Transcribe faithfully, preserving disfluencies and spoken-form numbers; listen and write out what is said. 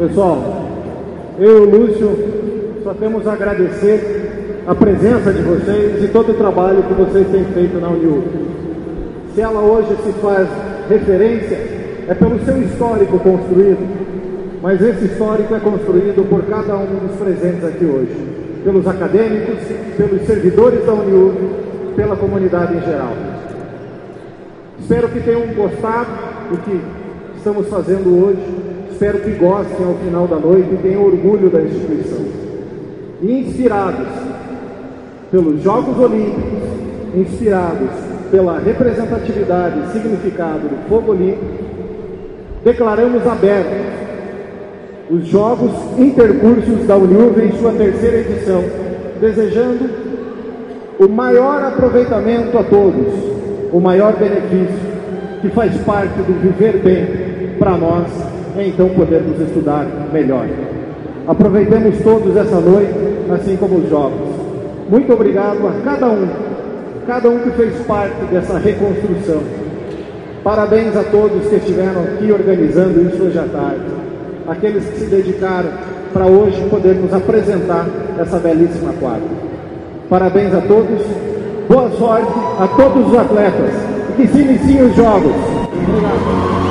Pessoal, eu e o Lúcio só temos a agradecer a presença de vocês e todo o trabalho que vocês têm feito na Uniu. Se ela hoje se faz referência, é pelo seu histórico construído, mas esse histórico é construído por cada um dos presentes aqui hoje, pelos acadêmicos, pelos servidores da Uniu, pela comunidade em geral. Espero que tenham gostado do que estamos fazendo hoje, espero que gostem ao final da noite e tenham orgulho da instituição. E inspirados pelos Jogos Olímpicos, inspirados pela representatividade e significado do fogo olímpico, declaramos abertos os Jogos Intercursos da Uniu em sua terceira edição, desejando o maior aproveitamento a todos, o maior benefício, que faz parte do viver bem para nós, é então podermos estudar melhor. Aproveitemos todos essa noite, assim como os Jogos. Muito obrigado a cada um, cada um que fez parte dessa reconstrução. Parabéns a todos que estiveram aqui organizando isso hoje à tarde, aqueles que se dedicaram para hoje podermos apresentar essa belíssima quadra. Parabéns a todos, boa sorte a todos os atletas e que se iniciem os Jogos. Obrigado.